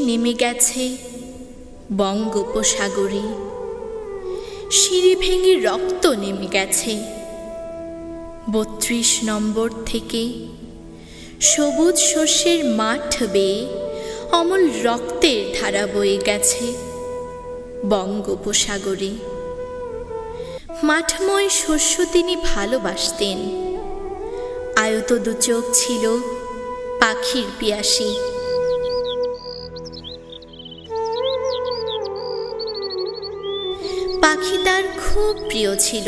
নেমে গেছে বঙ্গোপসাগরে, সিঁড়ি ভেঙে রক্ত নেমে গেছে। ৩২ নম্বর থেকে সবুজ শস্যের মাঠ বেয়ে অমল রক্তের ধারা বয়ে গেছে বঙ্গোপসাগরে। মাঠময় শস্য তিনি ভালোবাসতেন, আয়ত দুচোখ ছিল পাখির পিয়াসী। পাখি তার খুব প্রিয় ছিল।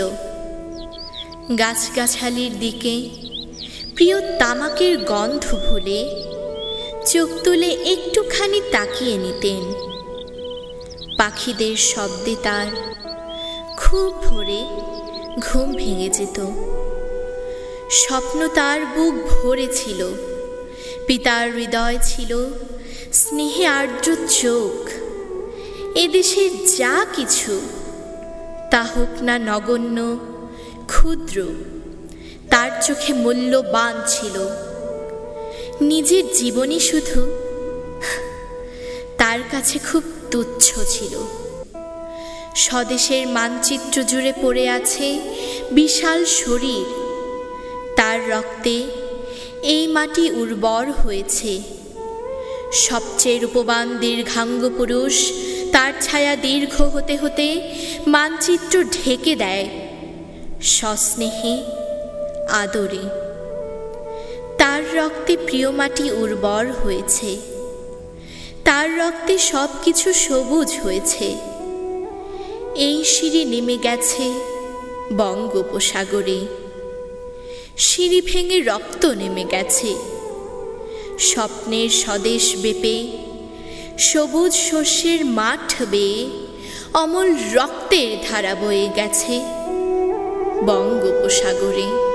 গাছগাছালির দিকে প্রিয় তামাকের গন্ধ ভুলে চোখ তুলে একটুখানি তাকিয়ে নিতেন। পাখিদের শব্দে তার খুব ভোরে ঘুম ভেঙে যেত। স্বপ্ন তার বুক ভরে ছিল, পিতার হৃদয় ছিল স্নেহে আর্দ্র চোখ। এদেশে যা কিছু তা হোক না নগণ্য ক্ষুদ্র, তার চোখে মূল্যবান ছিল। নিজের জীবনই শুধু তার কাছে খুব তুচ্ছ ছিল। স্বদেশের মানচিত্র জুড়ে পড়ে আছে বিশাল শরীর, তার রক্তে এই মাটি উর্বর হয়েছে। সবচেয়ে রূপবান দীর্ঘাঙ্গ পুরুষ তার ছায়া দীর্ঘ হতে হতে মানচিত্র ঢেকে দেয় সস্নেহে আদরে। তার রক্তে প্রিয় মাটি উর্বর হয়েছে, তার রক্তে সব কিছু সবুজ হয়েছে। এই সিঁড়ি নেমে গেছে বঙ্গোপসাগরে, সিঁড়ি ভেঙে রক্ত নেমে গেছে। স্বপ্নের স্বদেশ বেপে সবুজ শস্যের মাঠ বেয়ে অমল রক্তের ধারা বয়ে গেছে বঙ্গোপসাগরে।